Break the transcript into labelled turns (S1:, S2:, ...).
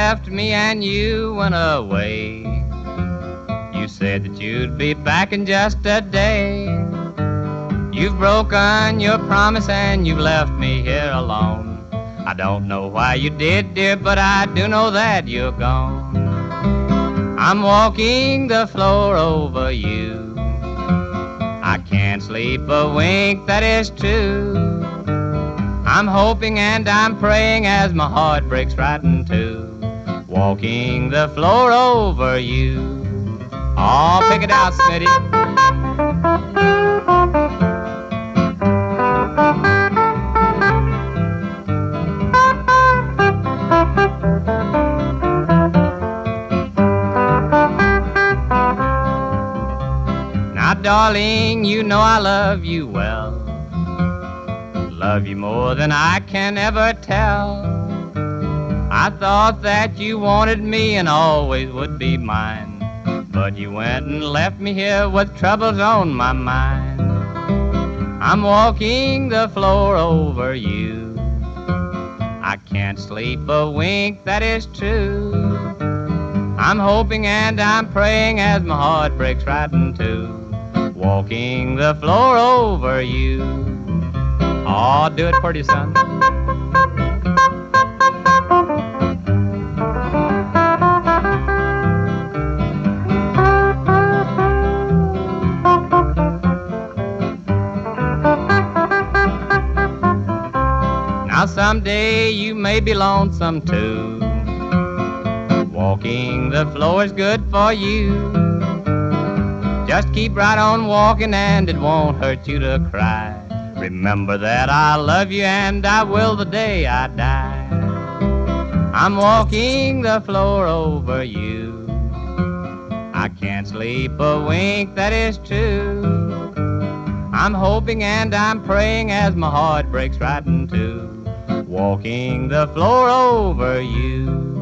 S1: left me and you went away. You said that you'd be back in just a day. You've broken your promise and you've left me here alone. I don't know why you did, dear, but I do know that you're gone. I'm walking the floor over you. I can't sleep a wink, that is true. I'm hoping and I'm praying as my heart breaks right in two, walking the floor over you. Oh, pick it out, Smitty. Now, darling, you know I love you well. Love you more than I can ever tell. I thought that you wanted me and always would be mine, but you went and left me here with troubles on my mind. I'm walking the floor over you. I can't sleep a wink, that is true. I'm hoping and I'm praying as my heart breaks right in two, walking the floor over you. Oh, do it pretty, son. Now someday you may be lonesome too. Walking the floor is good for you. Just keep right on walking and it won't hurt you to cry. Remember that I love you and I will the day I die. I'm walking the floor over you. I can't sleep a wink, that is true. I'm hoping and I'm praying as my heart breaks right in two, walking the floor over you.